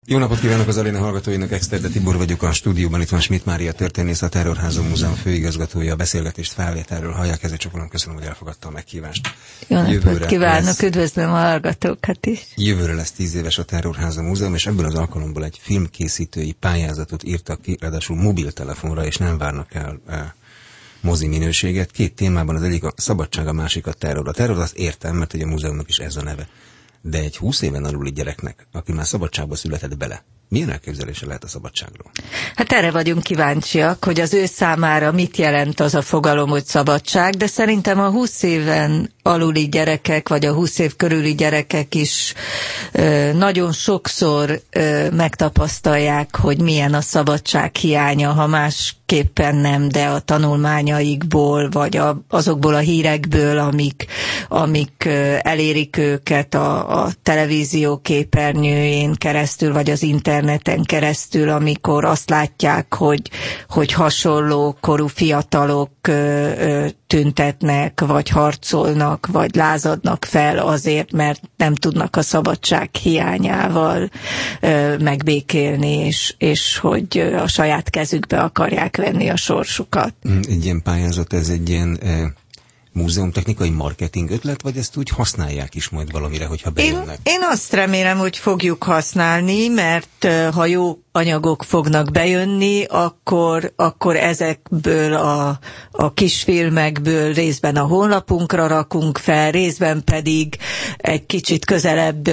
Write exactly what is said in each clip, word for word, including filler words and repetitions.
Jó napot kívánok az Aréna hallgatóinak, Exterde Tibor vagyok a stúdióban, itt van Schmidt Mária történész, a Terrorházó Múzeum főigazgatója, a beszélgetést felvételről hallják, ezért csopolom, köszönöm, hogy elfogadta a meghívást. Jó napot kívánok, lesz, üdvözlöm a hallgatókat is. Jövőre lesz tíz éves a Terrorházó Múzeum, és ebből az alkalomból egy filmkészítői pályázatot írtak ki, ráadásul mobiltelefonra, és nem várnak el e, mozi minőséget. Két témában, az egyik a szabadság, a másik a terror. A terror azt értem, mert hogy a múzeumnak is ez a neve. De egy húsz éven aluli gyereknek, aki már szabadságba született bele, milyen elképzelése lehet a szabadságról? Hát erre vagyunk kíváncsiak, hogy az ő számára mit jelent az a fogalom, hogy szabadság, de szerintem a húsz éven aluli gyerekek, vagy a húsz év körüli gyerekek is ö, nagyon sokszor ö, megtapasztalják, hogy milyen a szabadság hiánya, ha másképpen nem, de a tanulmányaikból, vagy a, azokból a hírekből, amik, amik ö, elérik őket a, a televízió képernyőjén keresztül, vagy az interneten keresztül, amikor azt látják, hogy, hogy hasonló korú fiatalok ö, ö, tüntetnek, vagy harcolnak, vagy lázadnak fel azért, mert nem tudnak a szabadság hiányával ö, megbékélni, és, és hogy a saját kezükbe akarják venni a sorsukat. Egy ilyen pályázat, ez egy ilyen e, múzeumtechnikai marketing ötlet, vagy ezt úgy használják is majd valamire, hogyha bejönnek? Én, én azt remélem, hogy fogjuk használni, mert ha jó anyagok fognak bejönni, akkor, akkor ezekből a, a kisfilmekből részben a honlapunkra rakunk fel, részben pedig egy kicsit közelebb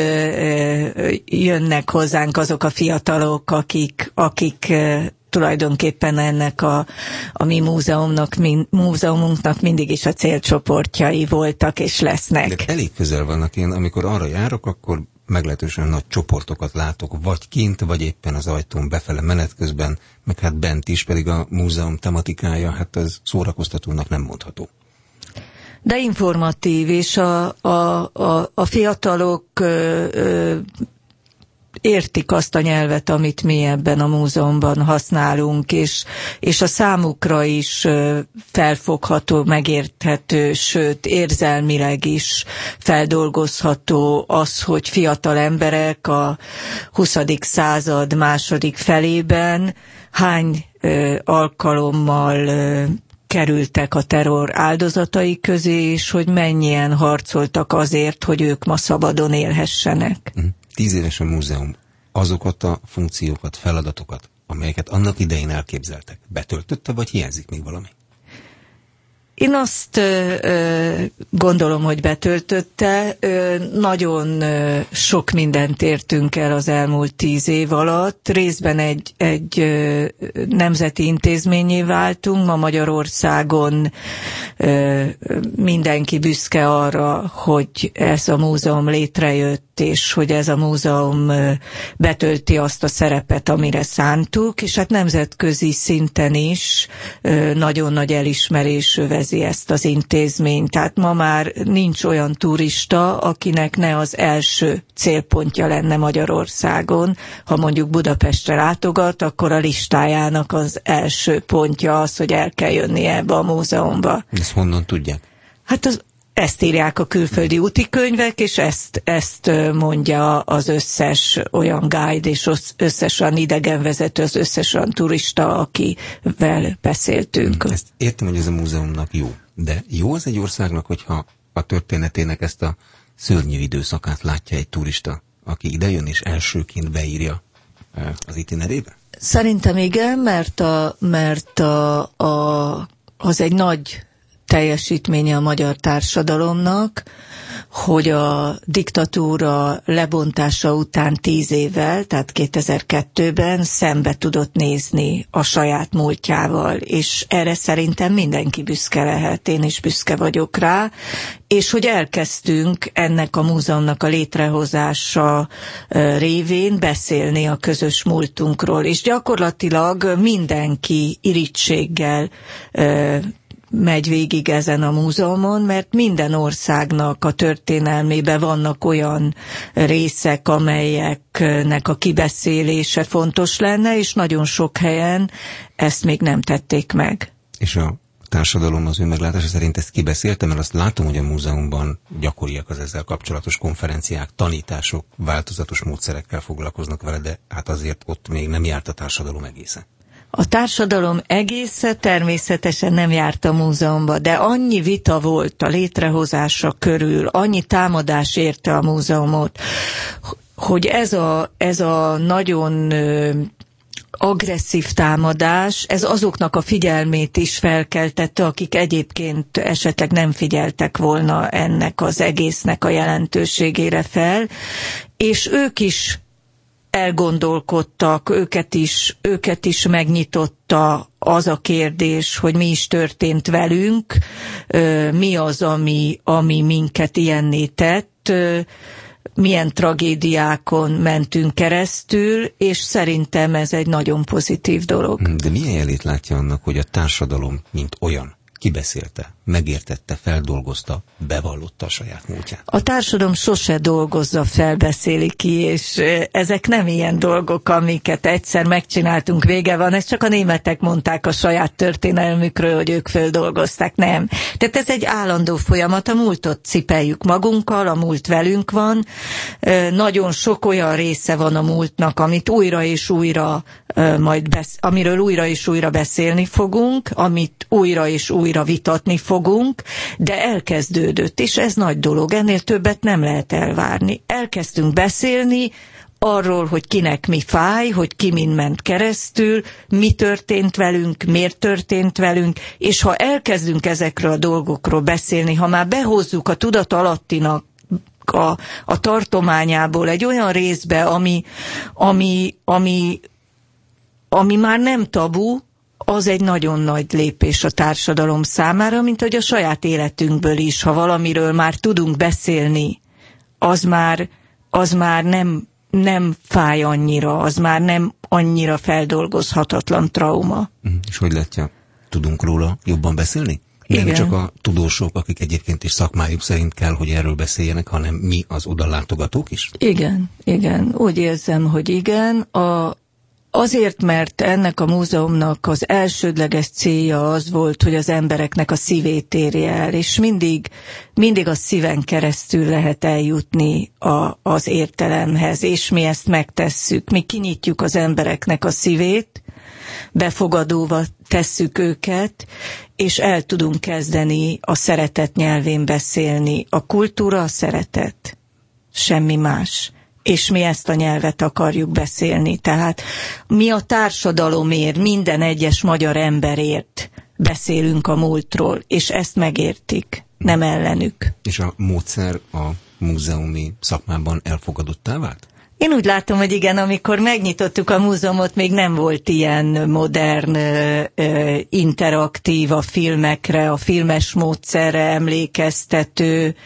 jönnek hozzánk azok a fiatalok, akik, akik tulajdonképpen ennek a, a mi múzeumnak, min, múzeumunknak mindig is a célcsoportjai voltak és lesznek. De elég közel vannak. Én, amikor arra járok, akkor meglehetősen nagy csoportokat látok, vagy kint, vagy éppen az ajtón befele menet közben, meg hát bent is, pedig a múzeum tematikája, hát ez szórakoztatónak nem mondható. De informatív, és a, a, a, a fiatalok ö, ö, értik azt a nyelvet, amit mi ebben a múzeumban használunk, és, és a számukra is felfogható, megérthető, sőt érzelmileg is feldolgozható az, hogy fiatal emberek a huszadik század második felében hány ö, alkalommal ö, kerültek a terror áldozatai közé, és hogy mennyien harcoltak azért, hogy ők ma szabadon élhessenek. Mm. Tíz éves a múzeum. Azokat a funkciókat, feladatokat, amelyeket annak idején elképzeltek, betöltötte, vagy hiányzik még valami? Én azt ö, gondolom, hogy betöltötte. Ö, nagyon ö, sok mindent értünk el az elmúlt tíz év alatt. Részben egy, egy ö, nemzeti intézménnyé váltunk. Ma Magyarországon ö, mindenki büszke arra, hogy ez a múzeum létrejött, és hogy ez a múzeum ö, betölti azt a szerepet, amire szántuk, és hát nemzetközi szinten is ö, nagyon nagy elismerés övezi ezt az intézményt. Tehát ma már nincs olyan turista, akinek ne az első célpontja lenne Magyarországon. Ha mondjuk Budapestre látogat, akkor a listájának az első pontja az, hogy el kell jönnie ebbe a múzeumba. Ezt honnan tudják? Hát az ezt írják a külföldi útikönyvek, és ezt, ezt mondja az összes olyan guide, és összes olyan idegenvezető, az összes olyan turista, akivel beszéltünk. Ezt értem, hogy ez a múzeumnak jó, de jó az egy országnak, hogyha a történetének ezt a szörnyű időszakát látja egy turista, aki idejön és elsőként beírja az itinerébe? Szerintem igen, mert, a, mert a, a, az egy nagy teljesítménye a magyar társadalomnak, hogy a diktatúra lebontása után tíz évvel, tehát kétezer-kettőben szembe tudott nézni a saját múltjával, és erre szerintem mindenki büszke lehet, én is büszke vagyok rá, és hogy elkezdtünk ennek a múzeumnak a létrehozása révén beszélni a közös múltunkról, és gyakorlatilag mindenki irítséggel megy végig ezen a múzeumon, mert minden országnak a történelmében vannak olyan részek, amelyeknek a kibeszélése fontos lenne, és nagyon sok helyen ezt még nem tették meg. És a társadalom az ő meglátása szerint ezt kibeszélte, mert azt látom, hogy a múzeumban gyakoriak az ezzel kapcsolatos konferenciák, tanítások, változatos módszerekkel foglalkoznak vele, de hát azért ott még nem járt a társadalom egészen. A társadalom egésze természetesen nem járt a múzeumba, de annyi vita volt a létrehozása körül, annyi támadás érte a múzeumot, hogy ez a, ez a nagyon agresszív támadás, ez azoknak a figyelmét is felkeltette, akik egyébként esetleg nem figyeltek volna ennek az egésznek a jelentőségére fel, és ők is elgondolkodtak, őket is, őket is megnyitotta az a kérdés, hogy mi is történt velünk, mi az, ami, ami minket ilyenné tett, milyen tragédiákon mentünk keresztül, és szerintem ez egy nagyon pozitív dolog. De milyen jelét látja annak, hogy a társadalom, mint olyan, kibeszélte, megértette, feldolgozta, bevallotta a saját múltját? A társadalom sose dolgozza, felbeszéli ki, és ezek nem ilyen dolgok, amiket egyszer megcsináltunk, vége van. Ezt csak a németek mondták a saját történelmükről, hogy ők földolgozták. Nem. Tehát ez egy állandó folyamat, a múltot cipeljük magunkkal, a múlt velünk van. Nagyon sok olyan része van a múltnak, amit újra és újra majd besz- amiről újra és újra beszélni fogunk, amit újra és újra vitatni fogunk, de elkezdődött, és ez nagy dolog, ennél többet nem lehet elvárni. Elkezdtünk beszélni arról, hogy kinek mi fáj, hogy ki mind ment keresztül, mi történt velünk, miért történt velünk, és ha elkezdünk ezekről a dolgokról beszélni, ha már behozzuk a tudatalattinak a, a tartományából egy olyan részbe, ami, ami, ami ami már nem tabu, az egy nagyon nagy lépés a társadalom számára, mint hogy a saját életünkből is, ha valamiről már tudunk beszélni, az már, az már nem, nem fáj annyira, az már nem annyira feldolgozhatatlan trauma. És hogy látja, tudunk róla jobban beszélni? Nem Igen. csak a tudósok, akik egyébként is szakmájuk szerint kell, hogy erről beszéljenek, hanem mi, az odalátogatók is? Igen, igen. Úgy érzem, hogy igen. A Azért, mert ennek a múzeumnak az elsődleges célja az volt, hogy az embereknek a szívét érje el, és mindig, mindig a szíven keresztül lehet eljutni a, az értelemhez, és mi ezt megtesszük. Mi kinyitjuk az embereknek a szívét, befogadóval tesszük őket, és el tudunk kezdeni a szeretet nyelvén beszélni. A kultúra a szeretet, semmi más. És mi ezt a nyelvet akarjuk beszélni. Tehát mi a társadalomért, minden egyes magyar emberért beszélünk a múltról, és ezt megértik, nem ellenük. És a módszer a múzeumi szakmában elfogadottá vált? Én úgy látom, hogy igen, amikor megnyitottuk a múzeumot, még nem volt ilyen modern, interaktív a filmekre, a filmes módszerre emlékeztető,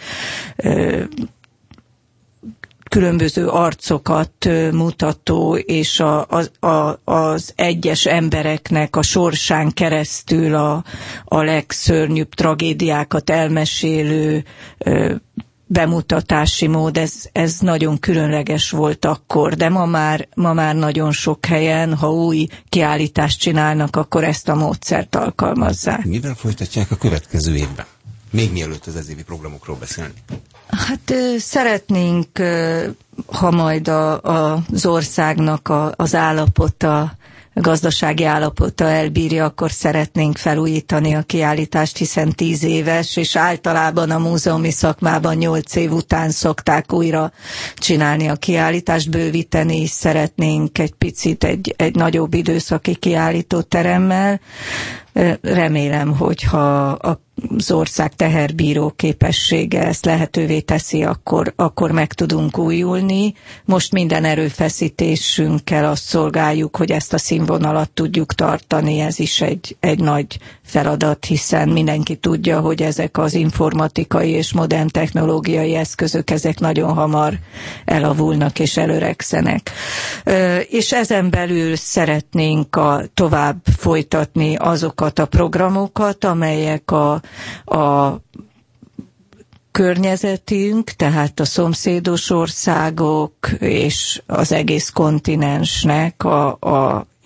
különböző arcokat mutató, és a, a, a, az egyes embereknek a sorsán keresztül a, a legszörnyűbb tragédiákat elmesélő ö, bemutatási mód, ez, ez nagyon különleges volt akkor, de ma már, ma már nagyon sok helyen, ha új kiállítást csinálnak, akkor ezt a módszert alkalmazzák. Mivel folytatják a következő évben? Még mielőtt az ezévi programokról beszélni. Hát szeretnénk, ha majd a, a, az országnak a, az állapota, a gazdasági állapota elbírja, akkor szeretnénk felújítani a kiállítást, hiszen tíz éves, és általában a múzeumi szakmában nyolc év után szokták újra csinálni a kiállítást, bővíteni is szeretnénk egy picit egy, egy nagyobb időszaki kiállítóteremmel. Remélem, hogyha az ország teherbíró képessége ezt lehetővé teszi, akkor, akkor meg tudunk újulni. Most minden erőfeszítésünkkel azt szolgáljuk, hogy ezt a színvonalat tudjuk tartani. Ez is egy, egy nagy feladat, hiszen mindenki tudja, hogy ezek az informatikai és modern technológiai eszközök, ezek nagyon hamar elavulnak és előregszenek. És ezen belül szeretnénk a, tovább folytatni azokat a programokat, amelyek a, a környezetünk, tehát a szomszédos országok és az egész kontinensnek a, a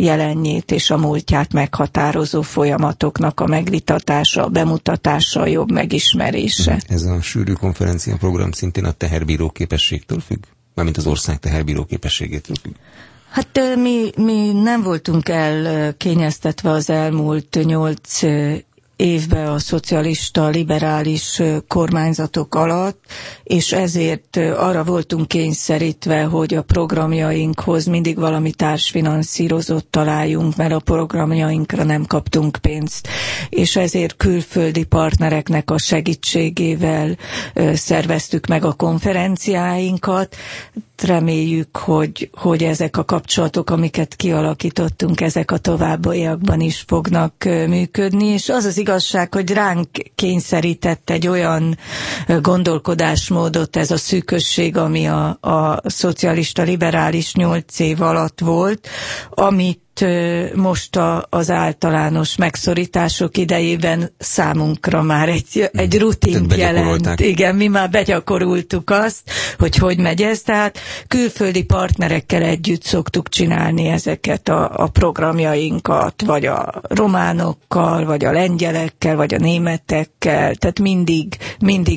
jelenjét és a múltját meghatározó folyamatoknak a megvitatása, a bemutatása, a jobb megismerése. Ez a sűrű konferencia program szintén a teherbíró képességtől függ? Mármint az ország teherbíró képességétől függ? Hát mi, mi nem voltunk elkényeztetve az elmúlt nyolc évben a szocialista, liberális kormányzatok alatt, és ezért arra voltunk kényszerítve, hogy a programjainkhoz mindig valami társfinanszírozót találjunk, mert a programjainkra nem kaptunk pénzt, és ezért külföldi partnereknek a segítségével szerveztük meg a konferenciáinkat. Reméljük, hogy, hogy ezek a kapcsolatok, amiket kialakítottunk, ezek a továbbiakban is fognak működni, és az az igazság, hogy ránk kényszerített egy olyan gondolkodásmódot ez a szűkösség, ami a, a szocialista liberális nyolc év alatt volt, amit most a, az általános megszorítások idejében számunkra már egy, egy rutint jelent. Igen, mi már begyakoroltuk azt, hogy hogy megy ez, tehát külföldi partnerekkel együtt szoktuk csinálni ezeket a, a programjainkat, vagy a románokkal, vagy a lengyelekkel, vagy a németekkel, tehát mindig, mindig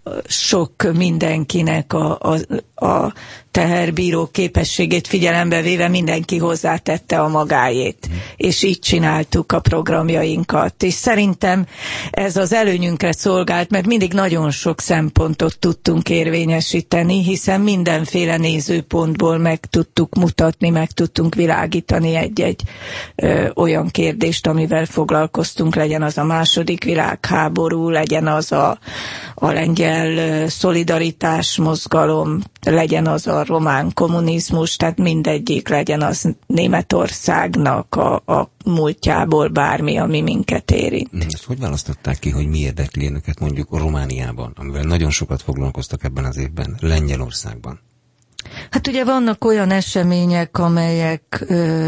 sok mindenkinek a, a, a teherbíró képességét figyelembe véve mindenki hozzátette a magáét, és így csináltuk a programjainkat. És szerintem ez az előnyünkre szolgált, mert mindig nagyon sok szempontot tudtunk érvényesíteni, hiszen mindenféle nézőpontból meg tudtuk mutatni, meg tudtunk világítani egy-egy ö, olyan kérdést, amivel foglalkoztunk, legyen az a második világháború, legyen az a, a lengyel szolidaritás mozgalom, legyen az a román kommunizmus, tehát mindegyik, legyen az Németországnak a, a múltjából bármi, ami minket érint. Ezt hogy választották ki, hogy mi érdekli önöket mondjuk a Romániában, amivel nagyon sokat foglalkoztak ebben az évben, Lengyelországban? Hát ugye vannak olyan események, amelyek ö,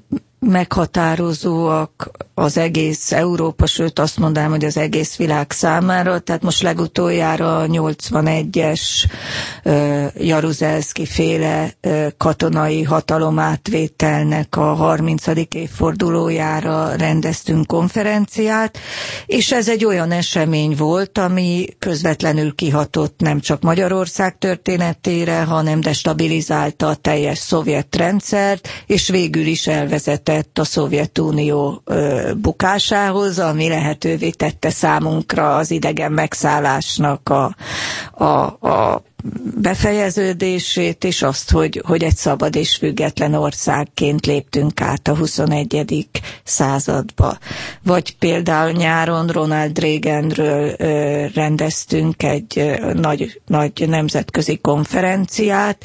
meghatározóak az egész Európa, sőt azt mondanám, hogy az egész világ számára. Tehát most legutoljára a nyolcvanegyes uh, Jaruzelszky féle uh, katonai hatalomátvételnek a harmincadik évfordulójára rendeztünk konferenciát, és ez egy olyan esemény volt, ami közvetlenül kihatott nem csak Magyarország történetére, hanem destabilizálta a teljes szovjet rendszert, és végül is elvezetett a Szovjetunió uh, bukásához, ami lehetővé tette számunkra az idegen megszállásnak a, a, a befejeződését, és azt, hogy, hogy egy szabad és független országként léptünk át a huszonegyedik századba. Vagy például nyáron Ronald Reaganről ö, rendeztünk egy ö, nagy, nagy nemzetközi konferenciát,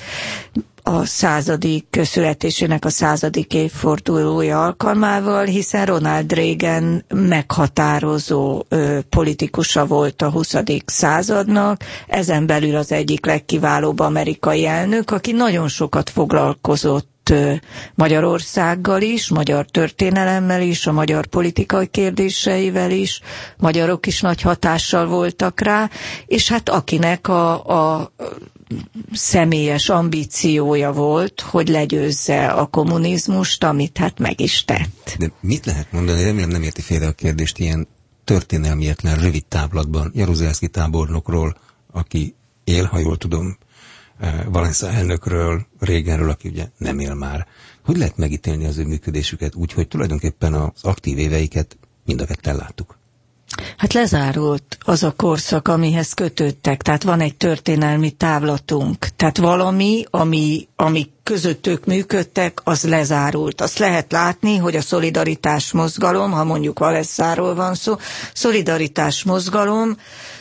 a századik születésének a századik évfordulója alkalmával, hiszen Ronald Reagan meghatározó ö, politikusa volt a huszadik századnak, ezen belül az egyik legkiválóbb amerikai elnök, aki nagyon sokat foglalkozott Magyarországgal is, magyar történelemmel is, a magyar politikai kérdéseivel is, magyarok is nagy hatással voltak rá, és hát akinek a, a személyes ambíciója volt, hogy legyőzze a kommunizmust, amit hát meg is tett. De mit lehet mondani, remélem nem érti félre a kérdést, ilyen történelmietlen rövid táblatban Jaruzelszky tábornokról, aki él, ha jól tudom, Walesa elnökről, Reaganről, aki ugye nem él már. Hogy lehet megítélni az ő működésüket úgy, hogy tulajdonképpen az aktív éveiket mind a ketten láttuk? Hát lezárult az a korszak, amihez kötődtek, tehát van egy történelmi távlatunk, tehát valami, ami, ami között ők működtek, az lezárult. Azt lehet látni, hogy a szolidaritás mozgalom, ha mondjuk Walesáról van szó, szolidaritás mozgalom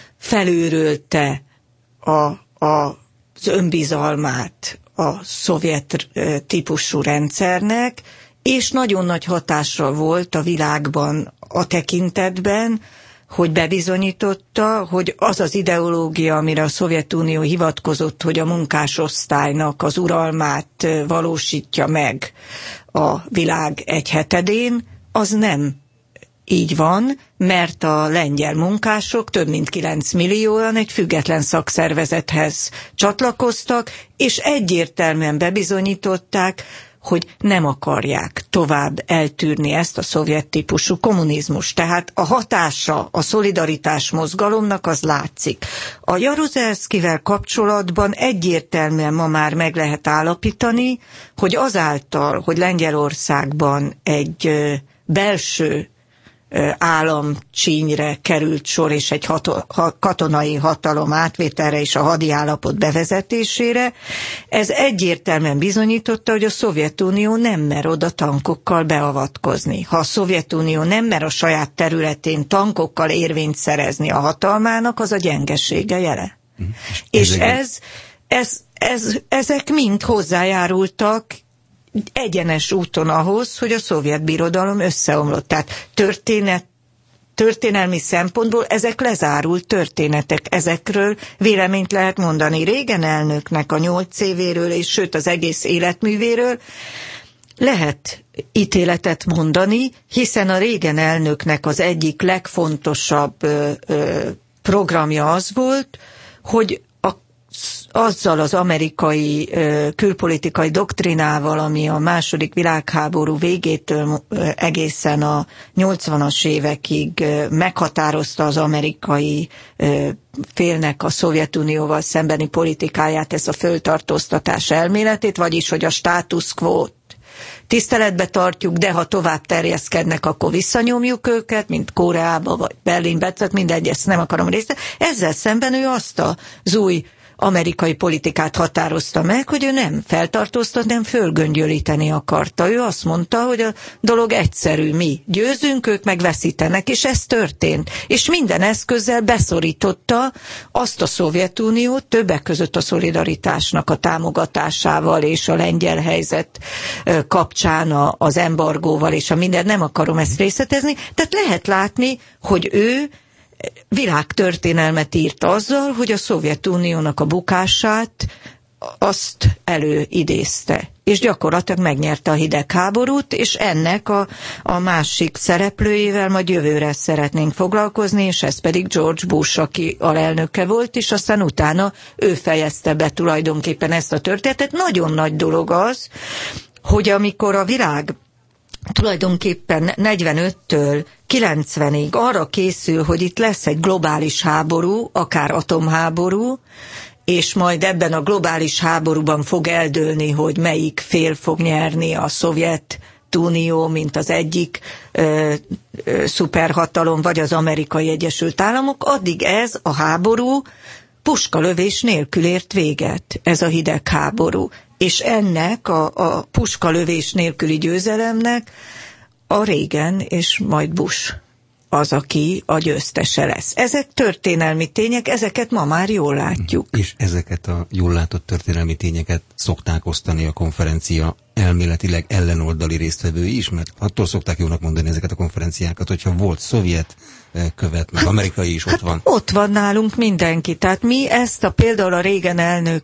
felőrölte a, a az önbizalmát a szovjet típusú rendszernek, és nagyon nagy hatásra volt a világban a tekintetben, hogy bebizonyította, hogy az az ideológia, amire a Szovjetunió hivatkozott, hogy a munkásosztálynak az uralmát valósítja meg a világ egyhetedén, az nem így van, mert a lengyel munkások több mint kilenc millióan egy független szakszervezethez csatlakoztak, és egyértelműen bebizonyították, hogy nem akarják tovább eltűrni ezt a szovjet típusú kommunizmust. Tehát a hatása a szolidaritás mozgalomnak az látszik. A Jaruzelszkivel kapcsolatban egyértelműen ma már meg lehet állapítani, hogy azáltal, hogy Lengyelországban egy belső államcsínyre került sor, és egy hato, ha, katonai hatalom átvételre és a hadi állapot bevezetésére, ez egyértelműen bizonyította, hogy a Szovjetunió nem mer oda tankokkal beavatkozni. Ha a Szovjetunió nem mer a saját területén tankokkal érvényt szerezni a hatalmának, az a gyengesége jele. Mm. És ez, ez, ez, ezek mind hozzájárultak egyenes úton ahhoz, hogy a szovjet birodalom összeomlott. Tehát történet, történelmi szempontból ezek lezárult történetek. Ezekről véleményt lehet mondani. Reagan elnöknek a nyolc évéről, és sőt az egész életművéről lehet ítéletet mondani, hiszen a Reagan elnöknek az egyik legfontosabb ö, ö, programja az volt, hogy azzal az amerikai ö, külpolitikai doktrinával, ami a második világháború végétől ö, egészen a nyolcvanas évekig ö, meghatározta az amerikai ö, félnek a Szovjetunióval szembeni politikáját, ezt a föltartóztatás elméletét, vagyis hogy a status quo-t tiszteletbe tartjuk, de ha tovább terjeszkednek, akkor visszanyomjuk őket, mint Koreába vagy Berlinbe, tehát mindegy, ezt nem akarom részt. Ezzel szemben ő azt az új amerikai politikát határozta meg, hogy ő nem feltartóztat, nem fölgöngyölíteni akarta. Ő azt mondta, hogy a dolog egyszerű, mi győzünk, ők meg veszítenek, és ez történt. És minden eszközzel beszorította azt a Szovjetuniót, többek között a szolidaritásnak a támogatásával, és a lengyel helyzet kapcsán az embargóval, és a minden, nem akarom ezt részletezni. Tehát lehet látni, hogy ő világtörténelmet írt azzal, hogy a Szovjetuniónak a bukását azt előidézte. És gyakorlatilag megnyerte a hidegháborút, és ennek a, a másik szereplőjével majd jövőre szeretnénk foglalkozni, és ez pedig George Bush, aki alelnöke volt, és aztán utána ő fejezte be tulajdonképpen ezt a történetet. Nagyon nagy dolog az, hogy amikor a világ tulajdonképpen negyvenöttől kilencvenig arra készül, hogy itt lesz egy globális háború, akár atomháború, és majd ebben a globális háborúban fog eldőlni, hogy melyik fél fog nyerni, a Szovjetunió, mint az egyik ö, ö, szuperhatalom, vagy az Amerikai Egyesült Államok, addig ez a háború puskalövés nélkül ért véget, ez a hidegháború. És ennek a, a puskalövés nélküli győzelemnek a Reagan és majd Bush az, aki a győztese lesz. Ezek történelmi tények, ezeket ma már jól látjuk. És ezeket a jól látott történelmi tényeket szokták osztani a konferencia elméletileg ellenoldali résztvevői is, mert attól szokták jónak mondani ezeket a konferenciákat, hogyha volt szovjet követ, meg amerikai is ott hát van. Ott van nálunk mindenki. Tehát mi ezt a például a Reagan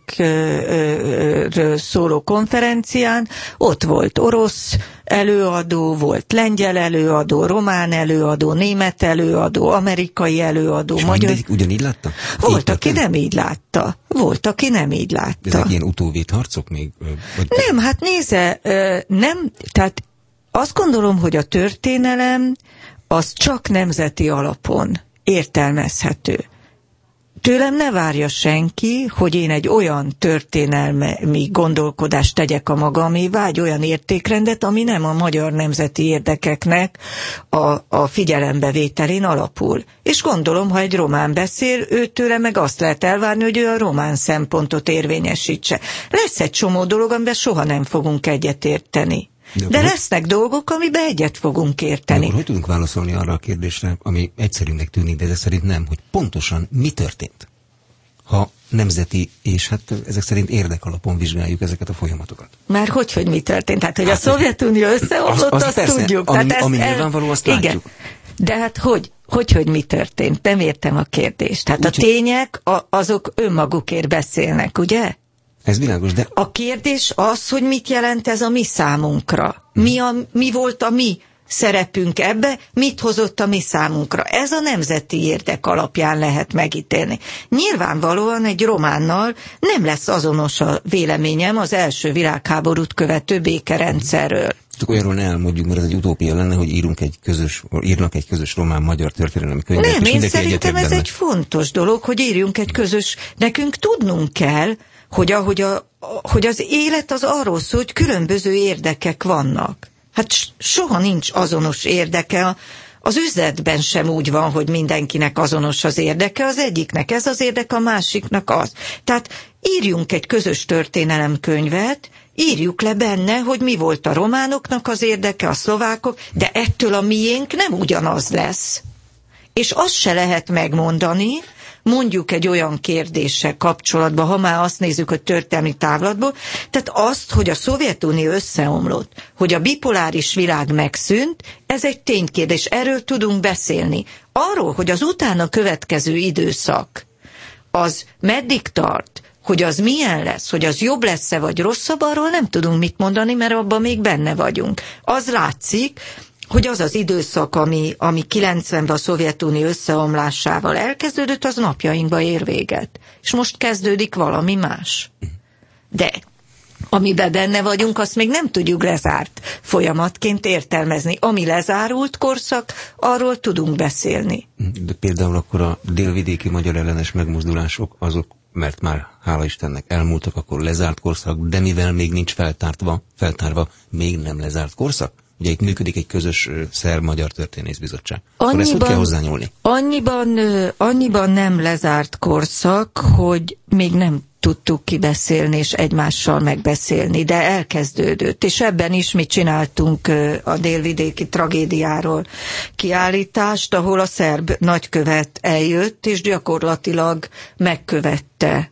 elnökről szóló konferencián, ott volt orosz előadó, volt lengyel előadó, román előadó, német előadó, amerikai előadó, és magyar... mindegyik ugyanígy látta? Volt, aki nem így látta. Volt, aki nem így látta. Ezek ilyen utóvét harcok még? Vagy... Nem, hát nézze, nem, tehát azt gondolom, hogy a történelem az csak nemzeti alapon értelmezhető. Tőlem ne várja senki, hogy én egy olyan történelmi gondolkodást tegyek a magamévá, egy olyan értékrendet, ami nem a magyar nemzeti érdekeknek a, a figyelembevételén alapul. És gondolom, ha egy román beszél, őtőle meg azt lehet elvárni, hogy ő a román szempontot érvényesítse. Lesz egy csomó dolog, amiben soha nem fogunk egyetérteni. De, De lesznek hogy... dolgok, amiben egyet fogunk érteni. De hogy tudunk válaszolni arra a kérdésre, ami egyszerűnek tűnik, de ez szerint nem, hogy pontosan mi történt, ha nemzeti, és hát ezek szerint érdekalapon vizsgáljuk ezeket a folyamatokat? Már hogy, hogy mi történt? Hát, hogy hát, a Szovjetunió összeomlott, azt, azt persze, tudjuk. Ami, Tehát ami ezt, nyilvánvaló, azt igen. látjuk. De hát hogy, hogy, hogy mi történt? Nem értem a kérdést. Tehát úgy, a tények, a, azok önmagukért beszélnek, ugye? Ez világos, de... A kérdés az, hogy mit jelent ez a mi számunkra. Mi, a, mi volt a mi szerepünk ebbe, mit hozott a mi számunkra. Ez a nemzeti érdek alapján lehet megítélni. Nyilvánvalóan egy románnal nem lesz azonos a véleményem az első világháborút követő békerendszerről. Csak olyanról ne elmondjuk, mert ez egy utópia lenne, hogy írunk egy közös, írnak egy közös román-magyar történelmi könyvet. Nem, én szerintem ez egy fontos dolog, hogy írjunk egy közös, nekünk tudnunk kell, hogy, ahogy a, hogy az élet az arról szól, hogy különböző érdekek vannak. Hát soha nincs azonos érdeke. Az üzletben sem úgy van, hogy mindenkinek azonos az érdeke, az egyiknek ez az érdeke, a másiknak az. Tehát írjunk egy közös történelemkönyvet, írjuk le benne, hogy mi volt a románoknak az érdeke, a szlovákok, de ettől a miénk nem ugyanaz lesz. És azt se lehet megmondani, mondjuk egy olyan kérdéssel kapcsolatban, ha már azt nézzük, hogy történelmi távlatból, tehát azt, hogy a Szovjetunió összeomlott, hogy a bipoláris világ megszűnt, ez egy ténykérdés, erről tudunk beszélni. Arról, hogy az utána következő időszak, az meddig tart, hogy az milyen lesz, hogy az jobb lesz-e vagy rosszabb, arról nem tudunk mit mondani, mert abban még benne vagyunk. Az látszik, hogy az az időszak, ami, ami kilencvenben a Szovjetunió összeomlásával elkezdődött, az napjainkba ér véget. És most kezdődik valami más. De amiben benne vagyunk, azt még nem tudjuk lezárt folyamatként értelmezni. Ami lezárult korszak, arról tudunk beszélni. De például akkor a délvidéki magyar ellenes megmozdulások, azok, mert már hála Istennek elmúltak, akkor lezárt korszak, de mivel még nincs feltártva, feltárva, még nem lezárt korszak? Ugye itt működik egy közös szerb-magyar történészbizottság. Akkor ezt hogy kell hozzányúlni? Annyiban, annyiban nem lezárt korszak, hogy még nem tudtuk kibeszélni és egymással megbeszélni, de elkezdődött. És ebben is mi csináltunk a délvidéki tragédiáról kiállítást, ahol a szerb nagykövet eljött, és gyakorlatilag megkövette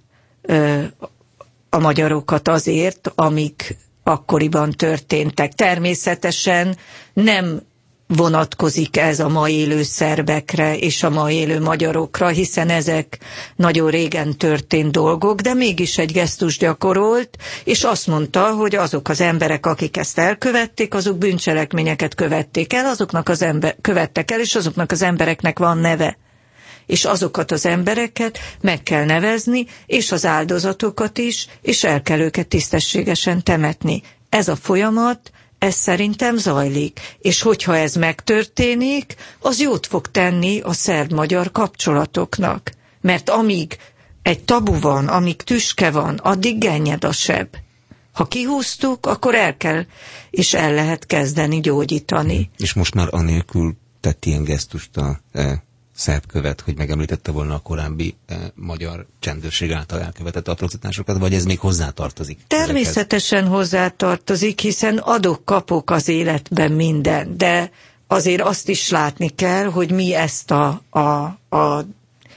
a magyarokat azért, amik akkoriban történtek. Természetesen nem vonatkozik ez a ma élő szerbekre és a ma élő magyarokra, hiszen ezek nagyon régen történt dolgok, de mégis egy gesztus gyakorolt, és azt mondta, hogy azok az emberek, akik ezt elkövették, azok bűncselekményeket követték el, azoknak az ember, követtek el, és azoknak az embereknek van neve. És azokat az embereket meg kell nevezni, és az áldozatokat is, és el kell őket tisztességesen temetni. Ez a folyamat, ez szerintem zajlik. És hogyha ez megtörténik, az jót fog tenni a szerb-magyar kapcsolatoknak. Mert amíg egy tabu van, amíg tüske van, addig gennyed a seb. Ha kihúztuk, akkor el kell, és el lehet kezdeni gyógyítani. És most már anélkül tett ilyen gesztust a e, szerb követ, hogy megemlítette volna a korábbi e, magyar csendőrség által elkövetett atrocitásokat, vagy ez még hozzátartozik? Természetesen ezekhez hozzátartozik, hiszen adok-kapok az életben minden, de azért azt is látni kell, hogy mi ezt a, a, a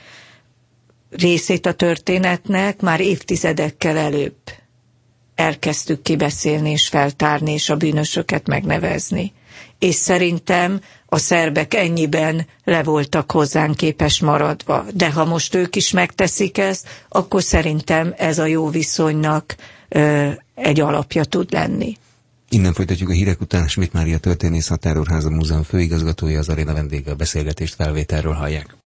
részét a történetnek már évtizedekkel előbb elkezdtük kibeszélni és feltárni, és a bűnösöket megnevezni. És szerintem a szerbek ennyiben le voltak hozzánk képes maradva. De ha most ők is megteszik ezt, akkor szerintem ez a jó viszonynak ö, egy alapja tud lenni. Innen folytatjuk a hírek után. Schmidt Mária történész, a Terrorháza Múzeum főigazgatója, az aréna vendége, a beszélgetést felvételről hallják.